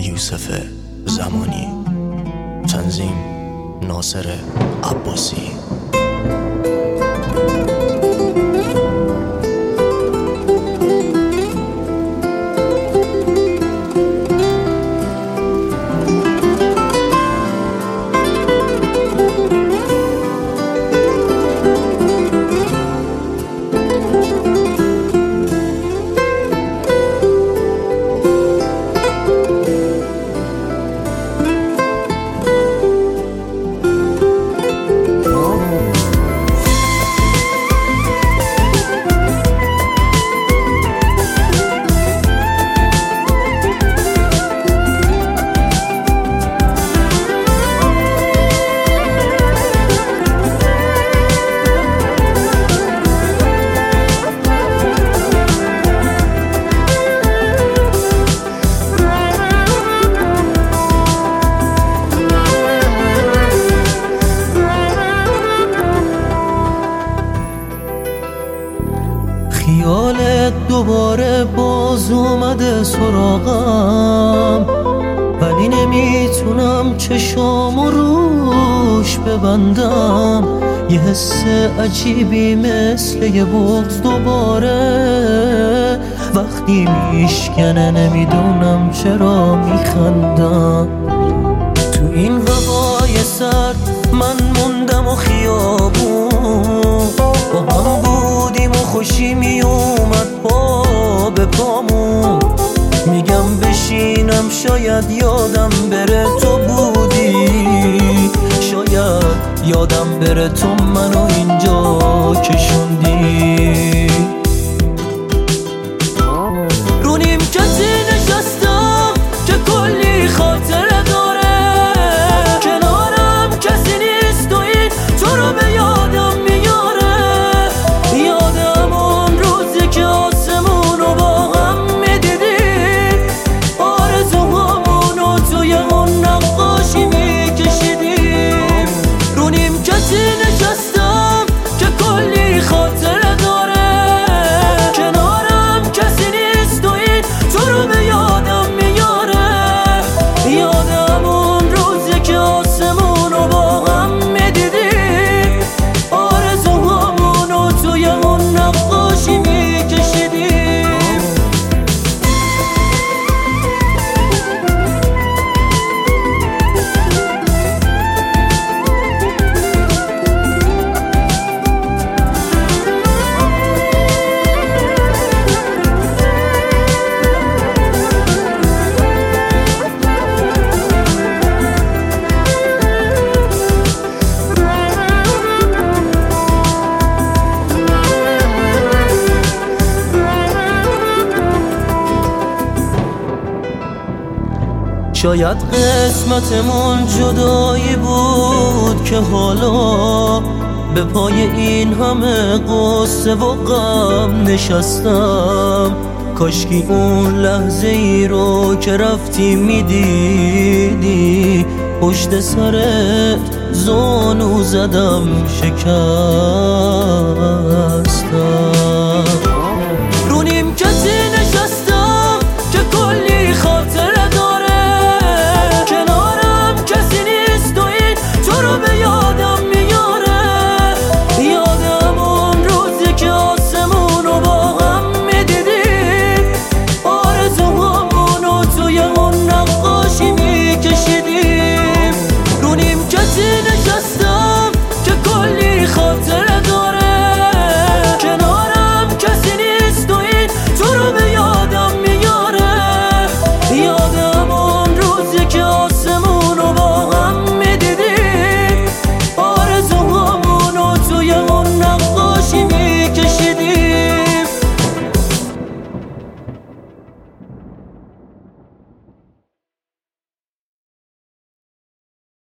یوسف زمانی، تنظیم ناصر عباسی. خیالت دوباره باز اومده سراغم، ولی نمیتونم چشامو روش ببندم. یه حس عجیبی مثل یه بغض دوباره وقتی میشکنه، نمیدونم چرا میخندم. تو این هوای سرد من موندم و خیابون، با هم بودیم و خوشی می اومد پا به پامون. میگم بشینم شاید یادم بره تو بودی، شاید یادم بره تو منو اینجا کشوندی. رو نیمکتی نشستم که کلی خاطره داره، کنارم کسی نیست و این تو رو به یادم میاره. یادم اون روزی که آسمونو با هم میدیدیم، آرزوهامونو توی اون نقاشی میکشیدیم. رو نیمکتی نشستم که کلی خاطره داره، کنارم کسی نیست و این تو رو به یادم میاره. یادم اون روزی که آسمونو با هم میدیدیم، آرزوهامونو توی اون نقاشی میکشیدیم. شاید قسمتمون جدایی بود که حالا به پای این همه قصه و غم نشستم. کاشکی اون لحظه ای رو که رفتی میدیدی، پشت سرت زانو زدم شکستم.